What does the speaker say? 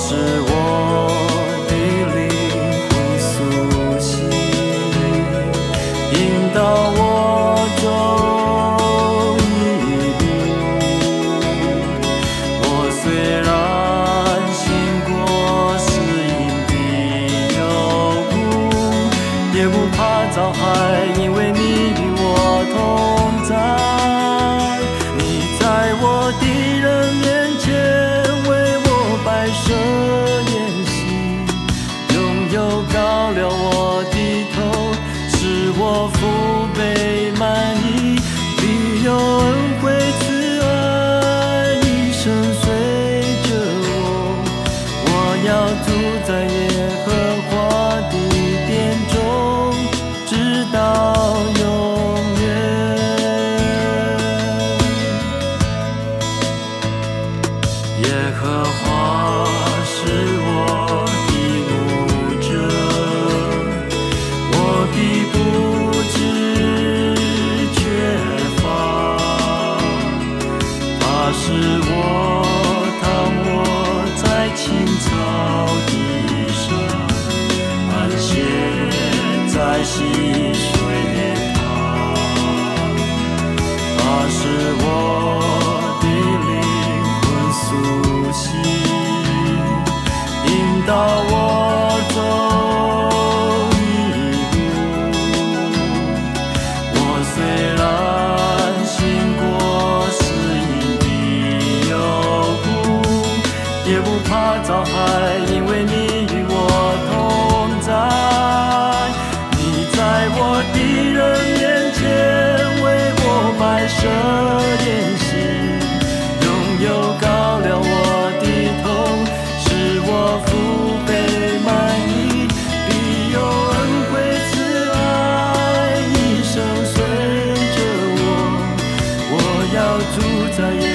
使我的灵魂苏醒，引导我走一路。我虽然行过死荫的幽谷，也不怕遭害，因为你与我同在。你在我敌人面前为我摆设筵席，拥有高了我的头，使我腹背满溢，必有恩惠慈爱一生随着我。我要住在耶和华的殿中，直到永远。耶和华是我的牧者，我必不致缺乏。他使我躺卧在青草地上，安歇在溪水旁。他使我的灵魂苏醒，引导我走一路。我虽然行过死荫的幽谷，也不怕遭害，因为你与我同在。你在我敌人面前为我摆设筵席，拥有高了我的头，使我腹背满溢，必有恩惠慈爱一生随着我。我要住在